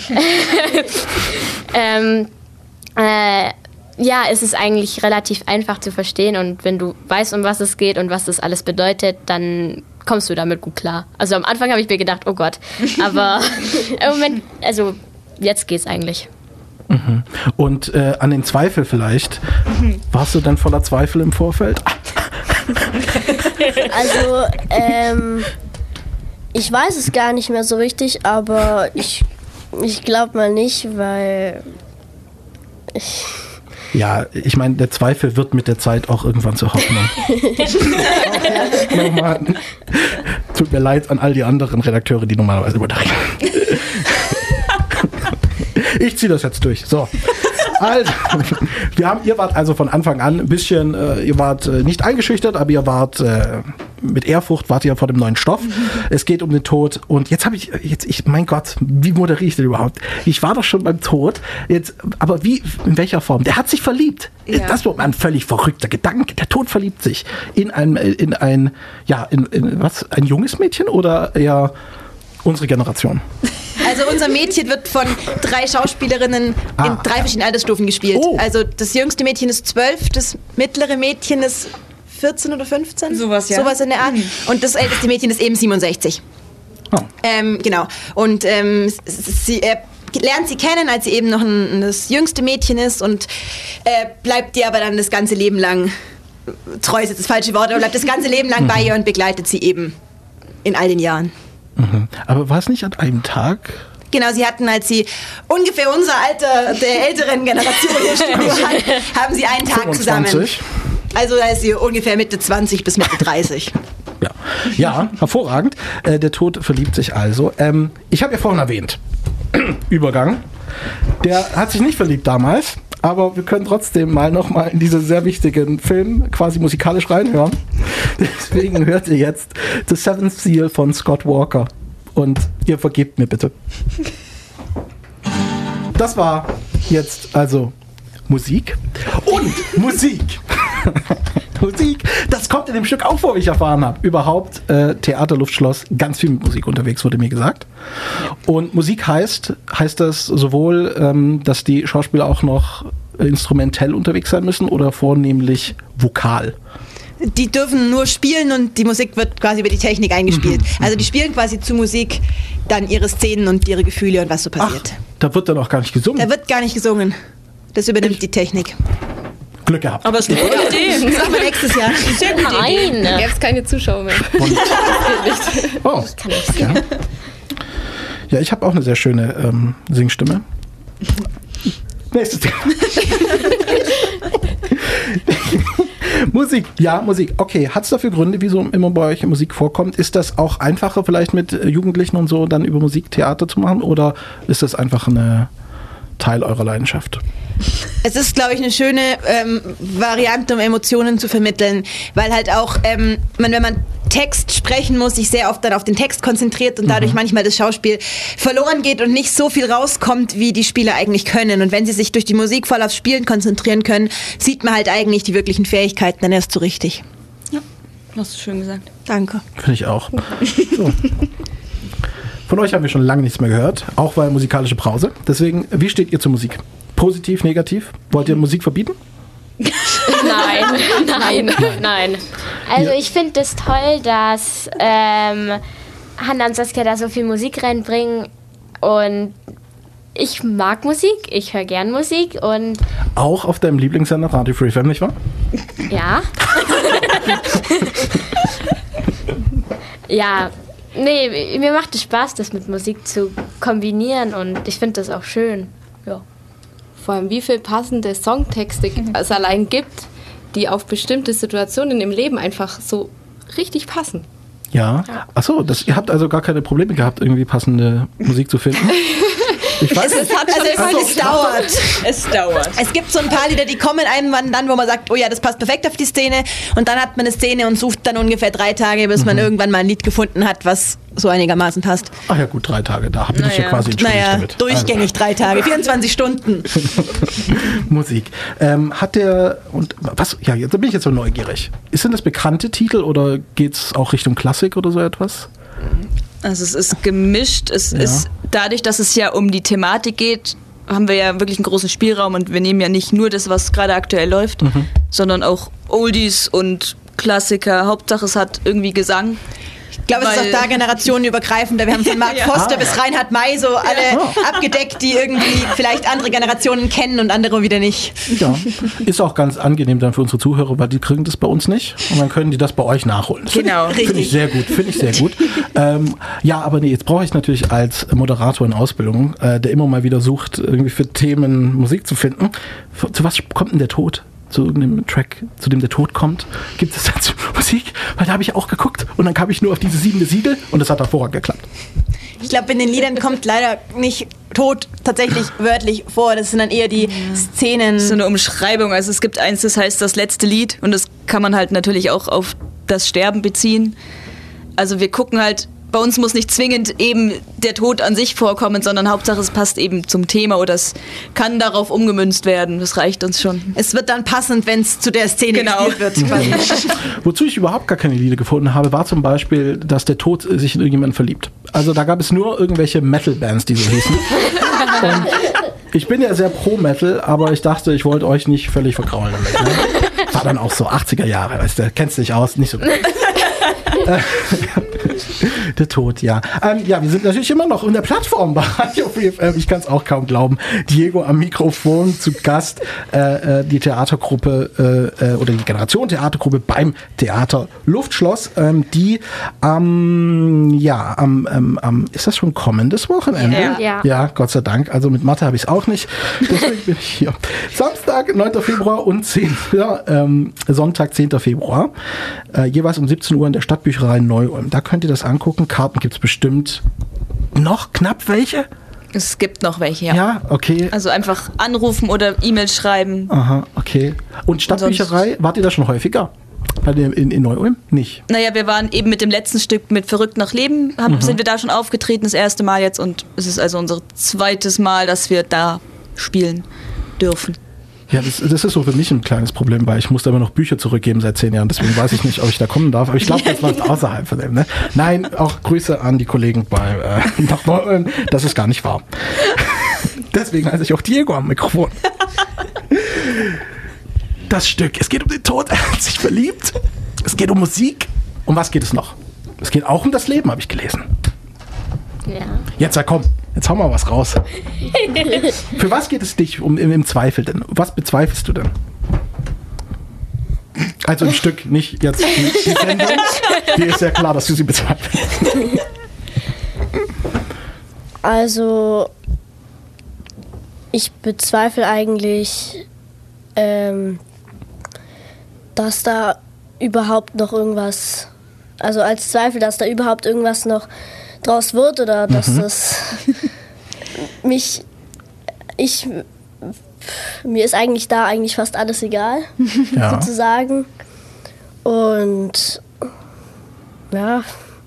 ähm, äh, ja, es ist eigentlich relativ einfach zu verstehen und wenn du weißt, um was es geht und was das alles bedeutet, dann kommst du damit gut klar. Also am Anfang habe ich mir gedacht, oh Gott, aber im Moment, also jetzt geht's eigentlich. Mhm. Und äh, an den Zweifel vielleicht, mhm. warst du dann voller Zweifel im Vorfeld? Also, ähm, ich weiß es gar nicht mehr so richtig, aber ich, ich glaube mal nicht, weil Ich Ja, ich meine, der Zweifel wird mit der Zeit auch irgendwann zur Hoffnung. Nochmal. Tut mir leid an all die anderen Redakteure, die normalerweise übertreiben. Ich ziehe das jetzt durch. So. Also, wir haben, ihr wart also von Anfang an ein bisschen, äh, ihr wart äh, nicht eingeschüchtert, aber ihr wart äh, mit Ehrfurcht, wart ihr vor dem neuen Stoff. Mhm. Es geht um den Tod. Und jetzt habe ich, jetzt ich, mein Gott, wie moderiere ich denn überhaupt? Ich war doch schon beim Tod. Jetzt, aber wie, in welcher Form? Der hat sich verliebt. Ja. Das war ein völlig verrückter Gedanke. Der Tod verliebt sich in ein, in ein, ja, in, in was, ein junges Mädchen oder eher unsere Generation? Also unser Mädchen wird von drei Schauspielerinnen ah. in drei verschiedenen Altersstufen gespielt. Oh. Also das jüngste Mädchen ist zwölf, das mittlere Mädchen ist vierzehn oder fünfzehn. Sowas, ja. Sowas in der Art. Und das älteste Mädchen ist eben siebenundsechzig. Oh. Ähm, genau. Und ähm, sie äh, lernt sie kennen, als sie eben noch ein, das jüngste Mädchen ist und äh, bleibt ihr aber dann das ganze Leben lang, treu ist jetzt das falsche Wort, aber bleibt das ganze Leben lang bei ihr und begleitet sie eben in all den Jahren. Mhm. Aber war es nicht an einem Tag? Genau, sie hatten, als sie ungefähr unser Alter der älteren Generation im Studio hatten, haben sie einen Tag fünfundzwanzig zusammen. Also da ist sie ungefähr Mitte zwanzig bis Mitte dreißig. Ja, ja, hervorragend. Äh, der Tod verliebt sich also. Ähm, ich habe ja vorhin erwähnt, Übergang. Der hat sich nicht verliebt damals, aber wir können trotzdem mal nochmal in diesen sehr wichtigen Film quasi musikalisch reinhören. Deswegen hört ihr jetzt The Seventh Seal von Scott Walker. Und ihr vergebt mir bitte. Das war jetzt also Musik. Und Musik! Musik, das kommt in dem Stück auch vor, wie ich erfahren habe. Überhaupt äh, Theater Luftschloss, ganz viel mit Musik unterwegs, wurde mir gesagt. Und Musik heißt, heißt das sowohl, ähm, dass die Schauspieler auch noch instrumentell unterwegs sein müssen oder vornehmlich vokal? Die dürfen nur spielen und die Musik wird quasi über die Technik eingespielt. Mhm. Also die spielen quasi zu Musik dann ihre Szenen und ihre Gefühle und was so passiert. Ach, da wird dann auch gar nicht gesungen? Da wird gar nicht gesungen. Das übernimmt ich die Technik. Glück gehabt. Aber es ist eine gute Idee. Das machen wir nächstes Jahr. Sehr gute Nein. Idee. Da gäbe es keine Zuschauer mehr. Und, das geht nicht. Oh. Ich kann nicht singen. Ja, ja, ich habe auch eine sehr schöne ähm, Singstimme. Nächstes Thema. Musik, ja, Musik. Okay, hat es dafür Gründe, wieso immer bei euch Musik vorkommt? Ist das auch einfacher vielleicht mit Jugendlichen und so dann über Musik Theater zu machen oder ist das einfach eine Teil eurer Leidenschaft? Es ist, glaube ich, eine schöne ähm, Variante, um Emotionen zu vermitteln, weil halt auch, ähm, man, wenn man Text sprechen muss, sich sehr oft dann auf den Text konzentriert und dadurch mhm. manchmal das Schauspiel verloren geht und nicht so viel rauskommt, wie die Spieler eigentlich können. Und wenn sie sich durch die Musik voll aufs Spielen konzentrieren können, sieht man halt eigentlich die wirklichen Fähigkeiten dann erst so richtig. Ja, hast du schön gesagt. Danke. Finde ich auch. So. Von euch haben wir schon lange nichts mehr gehört, auch weil musikalische Pause. Deswegen, wie steht ihr zur Musik? Positiv, negativ? Wollt ihr Musik verbieten? Nein, nein, nein. Also ich finde es toll, dass ähm, Hannah und Saskia da so viel Musik reinbringen und ich mag Musik, ich höre gern Musik und... Auch auf deinem Lieblingssender Radio Free F M, nicht wahr? Ja. Ja, nee, mir macht es Spaß, das mit Musik zu kombinieren und ich finde das auch schön. Ja. Vor allem, wie viele passende Songtexte es allein gibt, die auf bestimmte Situationen im Leben einfach so richtig passen. Ja. Achso, das, ihr habt also gar keine Probleme gehabt, irgendwie passende Musik zu finden? Ich weiß es, hat also es, also, es dauert. Es dauert. Es gibt so ein paar Lieder, die kommen einem dann, wo man sagt, oh ja, das passt perfekt auf die Szene. Und dann hat man eine Szene und sucht dann ungefähr drei Tage, bis mhm. man irgendwann mal ein Lied gefunden hat, was so einigermaßen passt. Ach ja gut, drei Tage, da bin naja. ich ja quasi entschuldigt naja, damit. Durchgängig also. drei Tage, vierundzwanzig Stunden. Musik. Ähm, hat der, und was, ja, jetzt bin ich jetzt so neugierig. Ist denn das bekannte Titel oder geht es auch Richtung Klassik oder so etwas? Also es ist gemischt. Es ja. ist dadurch, dass es ja um die Thematik geht, haben wir ja wirklich einen großen Spielraum und wir nehmen ja nicht nur das, was gerade aktuell läuft, mhm. sondern auch Oldies und Klassiker. Hauptsache es hat irgendwie Gesang. glaube, es ist auch da generationenübergreifend. Wir haben von Mark Foster Ah. bis Reinhard May so alle Ja. abgedeckt, die irgendwie vielleicht andere Generationen kennen und andere wieder nicht. Ja, ist auch ganz angenehm dann für unsere Zuhörer, weil die kriegen das bei uns nicht und dann können die das bei euch nachholen. Das Genau. Finde ich, finde ich sehr gut, finde ich sehr gut. ähm, ja, aber nee, jetzt brauche ich natürlich als Moderator in Ausbildung, äh, der immer mal wieder sucht, irgendwie für Themen Musik zu finden. Zu was kommt denn der Tod? Zu irgendeinem Track, zu dem der Tod kommt, gibt es dazu Musik? Weil da habe ich auch geguckt und dann kam ich nur auf diese siebende Siegel und das hat hervorragend geklappt. Ich glaube, in den Liedern kommt leider nicht Tod tatsächlich wörtlich vor. Das sind dann eher die Szenen. So eine Umschreibung. Also es gibt eins, das heißt das letzte Lied und das kann man halt natürlich auch auf das Sterben beziehen. Also wir gucken halt, bei uns muss nicht zwingend eben der Tod an sich vorkommen, sondern Hauptsache es passt eben zum Thema oder es kann darauf umgemünzt werden. Das reicht uns schon. Es wird dann passend, wenn es zu der Szene Genau. gespielt wird. quasi. Wozu ich überhaupt gar keine Lieder gefunden habe, war zum Beispiel, dass der Tod sich in irgendjemanden verliebt. Also da gab es nur irgendwelche Metal-Bands, die so hießen. Und ich bin ja sehr pro Metal, aber ich dachte, ich wollte euch nicht völlig vergraulen damit. Ne? War dann auch so achtziger Jahre, weißt du, kennst dich aus, nicht so gut. Der Tod, ja. Ähm, ja, wir sind natürlich immer noch in der Plattform bei Radio Free F M. Ich kann es auch kaum glauben. Diego am Mikrofon zu Gast. Äh, äh, die Theatergruppe äh, äh, oder die Generation Theatergruppe beim Theater Luftschloss, ähm, die am, ja, am, ähm, am, ist das schon kommendes Wochenende? Ja. Ja. Ja, Gott sei Dank. Also mit Mathe habe ich es auch nicht. Deswegen bin ich hier. Samstag, neunter Februar und zehn, ja, ähm, Sonntag, zehnter Februar. Äh, jeweils um siebzehn Uhr in der Stadtbücherei Neu-Ulm. Da könnt ihr das angucken. Karten gibt es bestimmt noch knapp welche. Es gibt noch welche, ja. Ja, okay. Also einfach anrufen oder E-Mail schreiben. Aha, okay. Und Stadtbücherei, wart ihr da schon häufiger? Bei dem, in, in Neu-Ulm? Nicht. Naja, wir waren eben mit dem letzten Stück mit Verrückt nach Leben, haben, Mhm. sind wir da schon aufgetreten, das erste Mal jetzt. Und es ist also unser zweites Mal, dass wir da spielen dürfen. Ja, das, das ist so für mich ein kleines Problem, weil ich muss da immer noch Bücher zurückgeben seit zehn Jahren. Deswegen weiß ich nicht, ob ich da kommen darf. Aber ich glaube, das läuft außerhalb von dem. Ne? Nein, auch Grüße an die Kollegen bei äh, nach Neu-Ulm. Das ist gar nicht wahr. Deswegen heiße ich auch Diego am Mikrofon. Das Stück. Es geht um den Tod. Er hat sich verliebt. Es geht um Musik. Um was geht es noch? Es geht auch um das Leben, habe ich gelesen. Ja. Jetzt, ja, komm. Jetzt hau mal was raus. Für was geht es dich um, im, im Zweifel denn? Was bezweifelst du denn? Also im Stück, nicht jetzt die, die Sendung. Dir ist ja klar, dass du sie bezweifelst. Also, ich bezweifle eigentlich, ähm, dass da überhaupt noch irgendwas, also als Zweifel, dass da überhaupt irgendwas noch draus wird oder dass Mhm. das mich, ich, mir ist eigentlich da eigentlich fast alles egal, Ja. sozusagen. Und ja,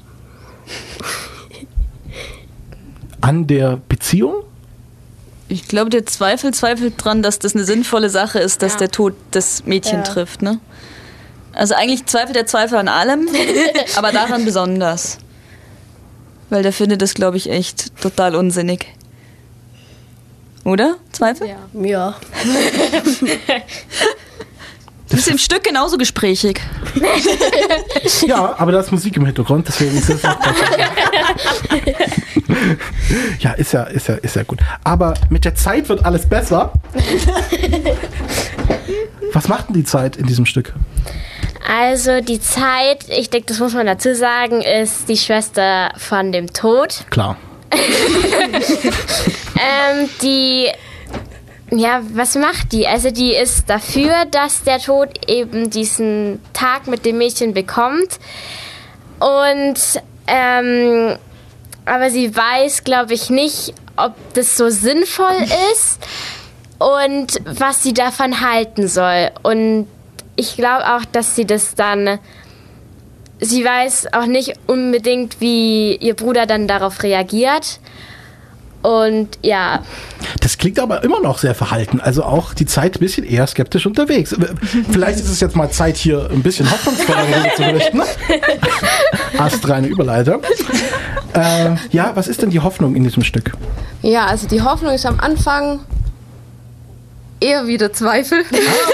An der Beziehung? Ich glaube, der Zweifel zweifelt dran, dass das eine sinnvolle Sache ist, dass Ja. der Tod das Mädchen Ja. trifft, ne? Also eigentlich zweifelt der Zweifel an allem, aber daran besonders. Weil der findet das, glaube ich, echt total unsinnig. Oder? Zweifel? Ja. ja. Du bist im Stück genauso gesprächig. Ja, aber da ist Musik im Hintergrund, deswegen ist das auch Ja, ist ja, ist ja, ist ja gut. Aber mit der Zeit wird alles besser. Was macht denn die Zeit in diesem Stück? Also die Zeit, ich denke, das muss man dazu sagen, ist die Schwester von dem Tod. Klar. Ähm, die, ja, was macht die? Also die ist dafür, dass der Tod eben diesen Tag mit dem Mädchen bekommt. Und, ähm, aber sie weiß, glaube ich, nicht, ob das so sinnvoll ist und was sie davon halten soll. Und ich glaube auch, dass sie das dann, sie weiß auch nicht unbedingt, wie ihr Bruder dann darauf reagiert. Und ja. Das klingt aber immer noch sehr verhalten. Also auch die Zeit ein bisschen eher skeptisch unterwegs. Vielleicht ist es jetzt mal Zeit, hier ein bisschen hoffnungsvoller zu berichten. Astreine Überleitung. Äh, ja, was ist denn die Hoffnung in diesem Stück? Ja, also die Hoffnung ist am Anfang eher wieder Zweifel.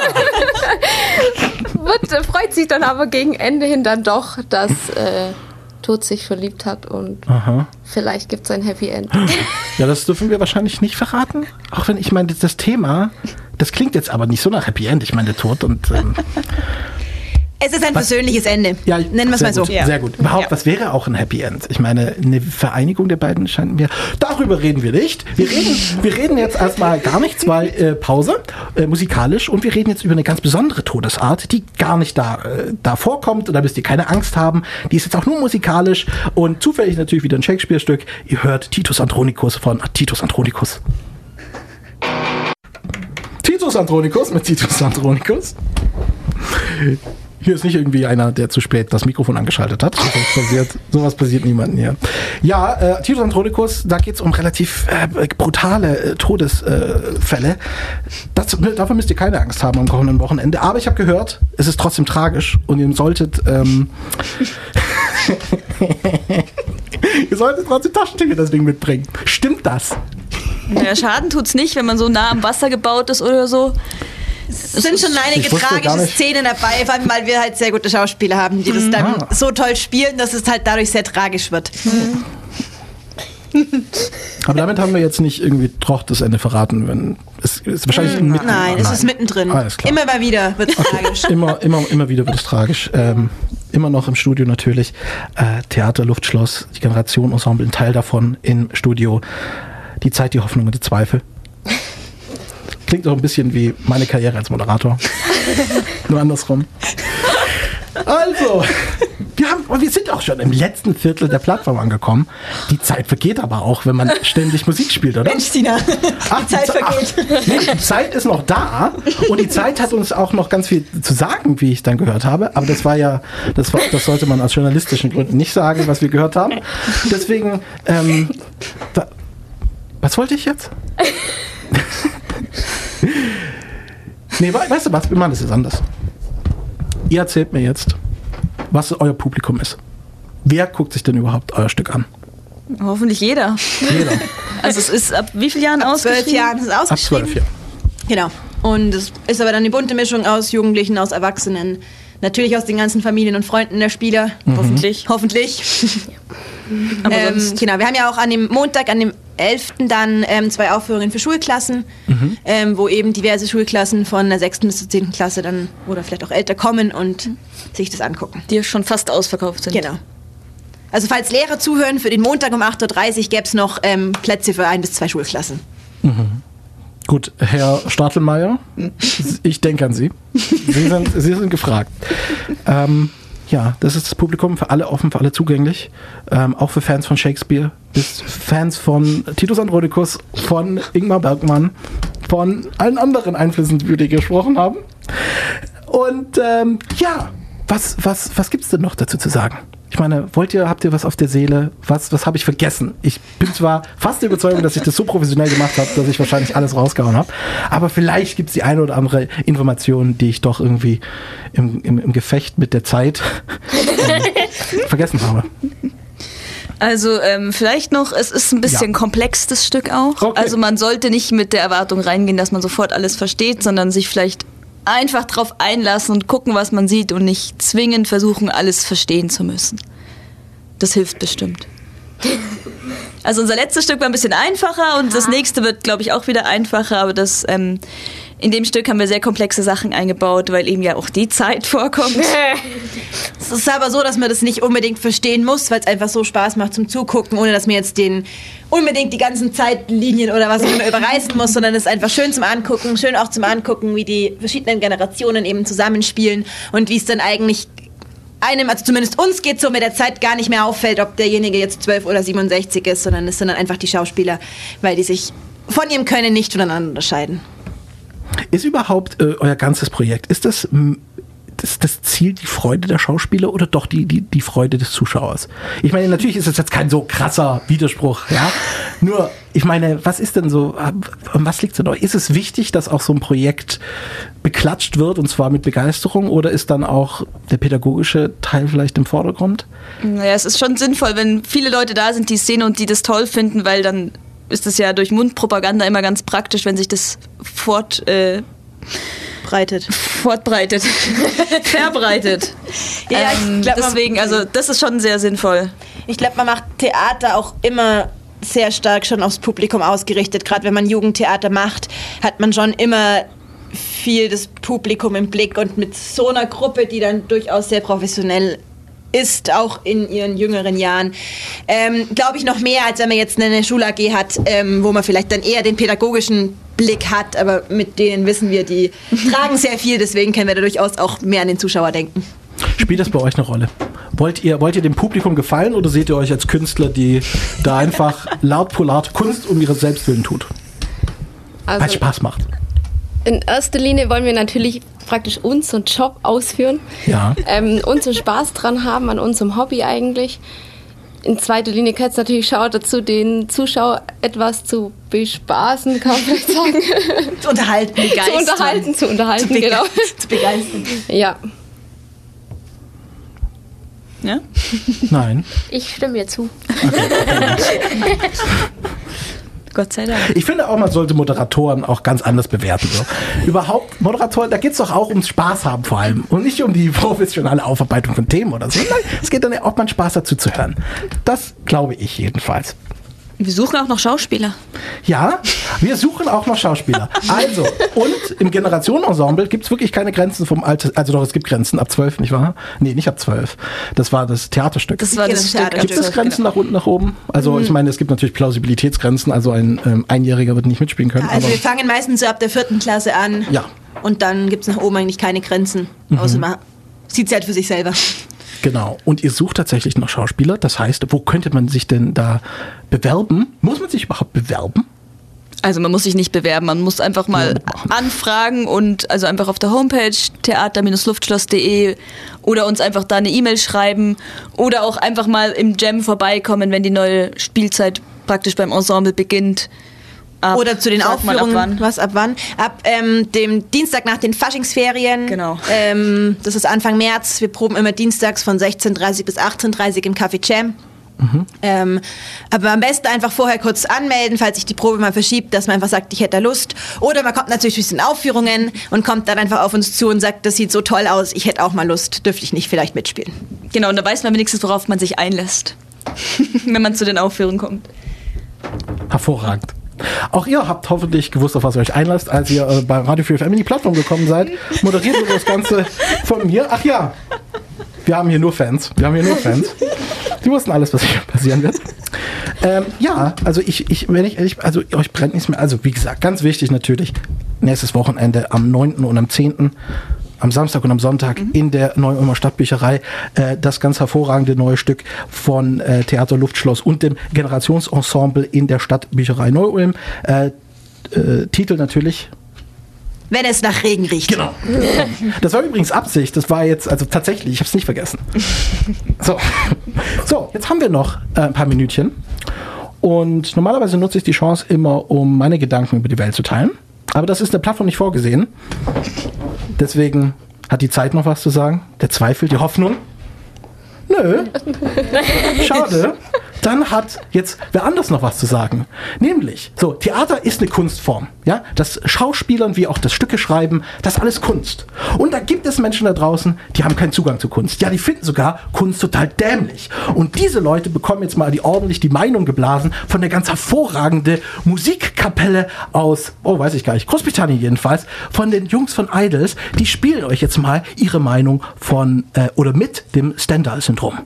Wird, freut sich dann aber gegen Ende hin dann doch, dass, äh, Tod sich verliebt hat und Aha. vielleicht gibt es ein Happy End. Ja, das dürfen wir wahrscheinlich nicht verraten. Auch wenn ich meine, das Thema, das klingt jetzt aber nicht so nach Happy End. Ich meine, der Tod und... Ähm, es ist ein was, persönliches Ende. Ja, nennen wir es mal so. Gut, ja. Sehr gut. Überhaupt, ja. Was wäre auch ein Happy End? Ich meine, eine Vereinigung der beiden scheint mir... Darüber reden wir nicht. Wir reden, wir reden jetzt erstmal gar nichts, weil äh, Pause, äh, musikalisch. Und wir reden jetzt über eine ganz besondere Todesart, die gar nicht da, äh, da vorkommt. Und da müsst ihr keine Angst haben. Die ist jetzt auch nur musikalisch und zufällig natürlich wieder ein Shakespeare-Stück. Ihr hört Titus Andronicus von Titus Andronicus. Titus Andronicus mit Titus Andronicus. Hier ist nicht irgendwie einer, der zu spät das Mikrofon angeschaltet hat. Sowas passiert, sowas passiert niemandem hier. Ja, äh, Titus Andronicus, da geht es um relativ äh, brutale äh, Todesfälle. Äh, dafür müsst ihr keine Angst haben am kommenden Wochenende. Aber ich habe gehört, es ist trotzdem tragisch und ihr solltet... Ähm ihr solltet trotzdem Taschentücher deswegen mitbringen. Stimmt das? Naja, Schaden tut's nicht, wenn man so nah am Wasser gebaut ist oder so. Es sind schon einige tragische Szenen dabei, vor allem weil wir halt sehr gute Schauspieler haben, die das dann ah. so toll spielen, dass es halt dadurch sehr tragisch wird. Mhm. Aber damit haben wir jetzt nicht irgendwie doch das Ende verraten, wenn es ist wahrscheinlich mhm. mitten. Nein, es ist mittendrin. Alles klar. Immer mal wieder wird es okay. tragisch. Immer, immer, immer wieder wird es tragisch. Ähm, immer noch im Studio natürlich. Äh, Theater, Luftschloss, die Generation Ensemble, ein Teil davon im Studio. Die Zeit, die Hoffnung und die Zweifel. Klingt auch ein bisschen wie meine Karriere als Moderator. Nur andersrum. Also, wir, haben, wir sind auch schon im letzten Viertel der Plattform angekommen. Die Zeit vergeht aber auch, wenn man ständig Musik spielt, oder? Mensch, Tina, ach, die Zeit ach, vergeht. Nee, die Zeit ist noch da und die Zeit hat uns auch noch ganz viel zu sagen, wie ich dann gehört habe. Aber das war ja, das, war, das sollte man aus journalistischen Gründen nicht sagen, was wir gehört haben. Deswegen, ähm, da, was wollte ich jetzt? Nee, weißt du was, wir machen das jetzt anders. Ihr erzählt mir jetzt, was euer Publikum ist. Wer guckt sich denn überhaupt euer Stück an? Hoffentlich jeder. Jeder. Also es ist ab wie vielen Jahren ab ausgeschrieben? Zwölf Jahren ist es ausgeschrieben. Ab zwölf, ja. Genau. Und es ist aber dann eine bunte Mischung aus Jugendlichen, aus Erwachsenen. Natürlich aus den ganzen Familien und Freunden der Spieler. Mhm. Hoffentlich. Hoffentlich. Aber ähm, sonst genau, wir haben ja auch an dem Montag, an dem elften dann ähm, zwei Aufführungen für Schulklassen, mhm. ähm, wo eben diverse Schulklassen von der sechsten bis zur zehnten Klasse dann oder vielleicht auch älter kommen und mhm. sich das angucken. Die schon fast ausverkauft sind. Genau. Also falls Lehrer zuhören, für den Montag um acht Uhr dreißig gäbe es noch ähm, Plätze für ein bis zwei Schulklassen. Mhm. Gut, Herr Statelmeier, ich denke an Sie. Sie sind, Sie sind gefragt. Ähm, ja, das ist das Publikum, für alle offen, für alle zugänglich. Ähm, auch für Fans von Shakespeare, bis Fans von Titus Andronicus, von Ingmar Bergman, von allen anderen Einflüssen, die wir gesprochen haben. Und ähm, ja, was, was, was gibt es denn noch dazu zu sagen? Ich meine, wollt ihr, habt ihr was auf der Seele? Was, was habe ich vergessen? Ich bin zwar fast der Überzeugung, dass ich das so professionell gemacht habe, dass ich wahrscheinlich alles rausgehauen habe, aber vielleicht gibt es die eine oder andere Information, die ich doch irgendwie im, im, im Gefecht mit der Zeit ähm, vergessen habe. Also ähm, vielleicht noch, es ist ein bisschen ja. komplex, das Stück auch. Okay. Also man sollte nicht mit der Erwartung reingehen, dass man sofort alles versteht, sondern sich vielleicht einfach drauf einlassen und gucken, was man sieht und nicht zwingend versuchen, alles verstehen zu müssen. Das hilft bestimmt. Also unser letztes Stück war ein bisschen einfacher und das nächste wird, glaube ich, auch wieder einfacher, aber das, ähm, in dem Stück haben wir sehr komplexe Sachen eingebaut, weil eben ja auch die Zeit vorkommt. Es ist aber so, dass man das nicht unbedingt verstehen muss, weil es einfach so Spaß macht zum Zugucken, ohne dass man jetzt den unbedingt die ganzen Zeitlinien oder was auch immer überreißen muss, sondern es ist einfach schön zum Angucken, schön auch zum Angucken, wie die verschiedenen Generationen eben zusammenspielen und wie es dann eigentlich einem, also zumindest uns geht so mit der Zeit gar nicht mehr auffällt, ob derjenige jetzt zwölf oder siebenundsechzig ist, sondern es sind dann einfach die Schauspieler, weil die sich von ihrem Können nicht voneinander unterscheiden. Ist überhaupt äh, euer ganzes Projekt, ist das, m, das das Ziel die Freude der Schauspieler oder doch die, die, die Freude des Zuschauers? Ich meine, natürlich ist das jetzt kein so krasser Widerspruch, ja. Nur, ich meine, was ist denn so, an was liegt es denn euch? Ist es wichtig, dass auch so ein Projekt beklatscht wird und zwar mit Begeisterung oder ist dann auch der pädagogische Teil vielleicht im Vordergrund? Naja, es ist schon sinnvoll, wenn viele Leute da sind, die es sehen und die das toll finden, weil dann ist es ja durch Mundpropaganda immer ganz praktisch, wenn sich das fort, äh, Breitet. Fortbreitet. Verbreitet. Ja, ähm, ich glaub, deswegen, also das ist schon sehr sinnvoll. Ich glaube, man macht Theater auch immer sehr stark schon aufs Publikum ausgerichtet. Gerade wenn man Jugendtheater macht, hat man schon immer viel das Publikum im Blick und mit so einer Gruppe, die dann durchaus sehr professionell ist, auch in ihren jüngeren Jahren, ähm, glaube ich noch mehr, als wenn man jetzt eine Schul-A G hat, ähm, wo man vielleicht dann eher den pädagogischen Blick hat, aber mit denen wissen wir, die tragen sehr viel, deswegen können wir da durchaus auch mehr an den Zuschauer denken. Spielt das bei euch eine Rolle? Wollt ihr, wollt ihr dem Publikum gefallen oder seht ihr euch als Künstler, die da einfach laut polat Kunst um ihre Selbstwillen tut? Also, weil es Spaß macht. In erster Linie wollen wir natürlich praktisch unseren Job ausführen, Ja. ähm, unseren Spaß dran haben, an unserem Hobby eigentlich. In zweiter Linie gehört es natürlich schon dazu, den Zuschauer etwas zu bespaßen, kann man vielleicht sagen. Zu unterhalten. zu unterhalten, zu unterhalten, zu bege- genau. Zu begeistern. Ja. Ja? Nein. Ich stimme dir zu. Gott sei Dank. Ich finde auch, man sollte Moderatoren auch ganz anders bewerten. So. Überhaupt, Moderatoren, da geht es doch auch ums Spaß haben vor allem und nicht um die professionelle Aufarbeitung von Themen oder so. Nein, es geht dann ja auch mal Spaß dazu zu hören. Das glaube ich jedenfalls. Wir suchen auch noch Schauspieler. Ja, wir suchen auch noch Schauspieler. Also, und im Generationenensemble gibt es wirklich keine Grenzen vom Alter. Also doch, es gibt Grenzen ab zwölf, nicht wahr? Nee, nicht ab zwölf. Das war das Theaterstück. Das war Ja, das das Stück. Theaterstück. Gibt es Grenzen nach unten, nach oben? Also ich meine, es gibt natürlich Plausibilitätsgrenzen, also ein ähm, Einjähriger wird nicht mitspielen können. Also aber wir fangen meistens so ab der vierten Klasse an. Ja. Und dann gibt es nach oben eigentlich keine Grenzen. Außer man sieht es halt für sich selber. Genau. Und ihr sucht tatsächlich noch Schauspieler. Das heißt, wo könnte man sich denn da bewerben? Muss man sich überhaupt bewerben? Also man muss sich nicht bewerben, man muss einfach mal anfragen und also einfach auf der Homepage theater Bindestrich luftschloss punkt de oder uns einfach da eine E-Mail schreiben oder auch einfach mal im Jam vorbeikommen, wenn die neue Spielzeit praktisch beim Ensemble beginnt. Ab, Oder zu den sag mal, Aufführungen. Ab wann? Was, ab wann? Ab ähm, dem Dienstag nach den Faschingsferien. Genau. Ähm, das ist Anfang März. Wir proben immer dienstags von sechzehn Uhr dreißig bis achtzehn Uhr dreißig im Café Jam. Mhm. Ähm, aber am besten einfach vorher kurz anmelden, falls sich die Probe mal verschiebt, dass man einfach sagt, ich hätte da Lust. Oder man kommt natürlich durch den Aufführungen und kommt dann einfach auf uns zu und sagt, das sieht so toll aus, ich hätte auch mal Lust, dürfte ich nicht vielleicht mitspielen. Genau, und da weiß man wenigstens, worauf man sich einlässt, wenn man zu den Aufführungen kommt. Hervorragend. Auch ihr habt hoffentlich gewusst, auf was ihr euch einlasst, als ihr äh, bei Radio vier F M in die Plattform gekommen seid. Moderiert wurde das Ganze von mir. Ach ja, wir haben hier nur Fans. Wir haben hier nur Fans. Die wussten alles, was hier passieren wird. Ähm, ja, also ich, ich, wenn ich ehrlich, also euch brennt nichts mehr. Also wie gesagt, ganz wichtig natürlich, nächstes Wochenende am neunten und am zehnten am Samstag und am Sonntag mhm. in der Neu-Ulmer Stadtbücherei äh, das ganz hervorragende neue Stück von äh, Theater Luftschloss und dem Generationsensemble in der Stadtbücherei Neu-Ulm. Äh, äh, Titel natürlich... Wenn es nach Regen riecht. Genau. Das war übrigens Absicht. Das war jetzt, also tatsächlich, ich habe es nicht vergessen. So. So, jetzt haben wir noch äh, ein paar Minütchen. Und normalerweise nutze ich die Chance immer, um meine Gedanken über die Welt zu teilen. Aber das ist in der Plattform nicht vorgesehen. Deswegen hat die Zeit noch was zu sagen. Der Zweifel, die Hoffnung. Nö. Schade. Dann hat jetzt wer anders noch was zu sagen. Nämlich, so, Theater ist eine Kunstform. Ja? Das Schauspielern wie auch das Stücke schreiben, das ist alles Kunst. Und da gibt es Menschen da draußen, die haben keinen Zugang zu Kunst. Ja, die finden sogar Kunst total dämlich. Und diese Leute bekommen jetzt mal die ordentlich die Meinung geblasen von der ganz hervorragende Musikkapelle aus, oh, weiß ich gar nicht, Großbritannien jedenfalls, von den Jungs von Idols. Die spielen euch jetzt mal ihre Meinung von, äh, oder mit dem Stendhal-Syndrom.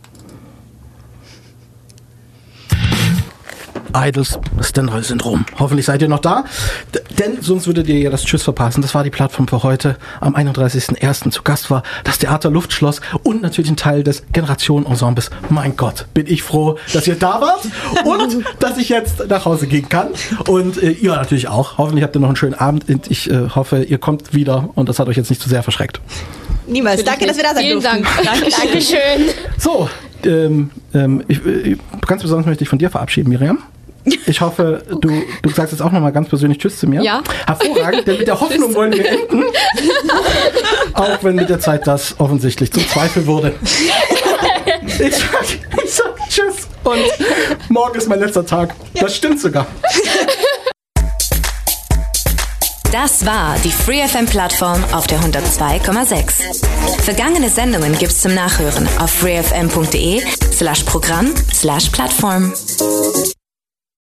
Idols, Stendhal-Syndrom. Hoffentlich seid ihr noch da, D- denn sonst würdet ihr ja das Tschüss verpassen. Das war die Plattform für heute. Am einunddreißigsten ersten zu Gast war das Theater Luftschloss und natürlich ein Teil des Generationenensembles. Mein Gott, bin ich froh, dass ihr da wart und dass ich jetzt nach Hause gehen kann. Und äh, ihr natürlich auch. Hoffentlich habt ihr noch einen schönen Abend und ich äh, hoffe, ihr kommt wieder und das hat euch jetzt nicht zu sehr verschreckt. Niemals. Danke, dass wir da sein Vielen durften. Dank. Dankeschön. So, ähm, ähm, ich, äh, ganz besonders möchte ich von dir verabschieden, Miriam. Ich hoffe, du, du sagst jetzt auch nochmal ganz persönlich Tschüss zu mir. Ja. Hervorragend, denn mit der Hoffnung wollen wir enden. Auch wenn mit der Zeit das offensichtlich zum Zweifel wurde. Ich sag, ich sag Tschüss und morgen ist mein letzter Tag. Das stimmt sogar. Das war die FreeFM-Plattform auf der hundertzwei Komma sechs. Vergangene Sendungen gibt's zum Nachhören auf freefm.de slash Programm slash Plattform.